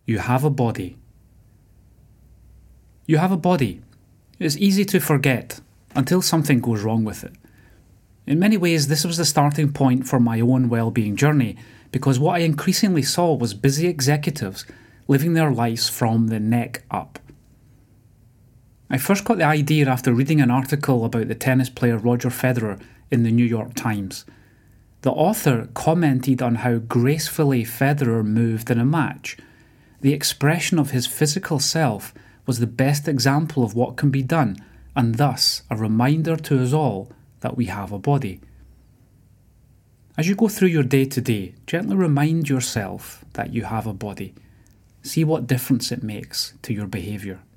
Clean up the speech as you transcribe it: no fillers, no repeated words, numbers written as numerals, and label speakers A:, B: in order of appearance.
A: You have a body. You have a body. It's easy to forget until something goes wrong with it. In many ways, this was the starting point for my own well-being journey, because what I increasingly saw was busy executives living their lives from the neck up. I first got the idea after reading an article about the tennis player Roger Federer in the New York Times. The author commented on how gracefully Federer moved in a match. The expression of his physical self was the best example of what can be done, and thus a reminder to us all that we have a body. As you go through your day-to-day, gently remind yourself that you have a body. See what difference it makes to your behaviour.